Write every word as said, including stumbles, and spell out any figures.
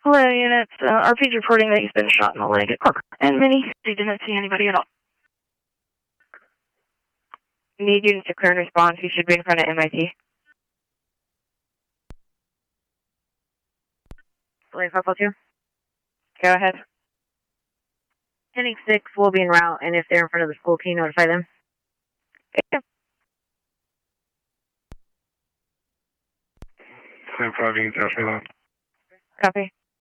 Hello, units. Uh, R P's reporting that he's been shot in the leg at Cork. And Minnie, he didn't see anybody at all. Need units to clear and response. He should be in front of M I T. Lane five four two. Go ahead. Heading six will be en route, and if they're in front of the school, can you notify them? Yeah. Same five units, ask me that. Copy.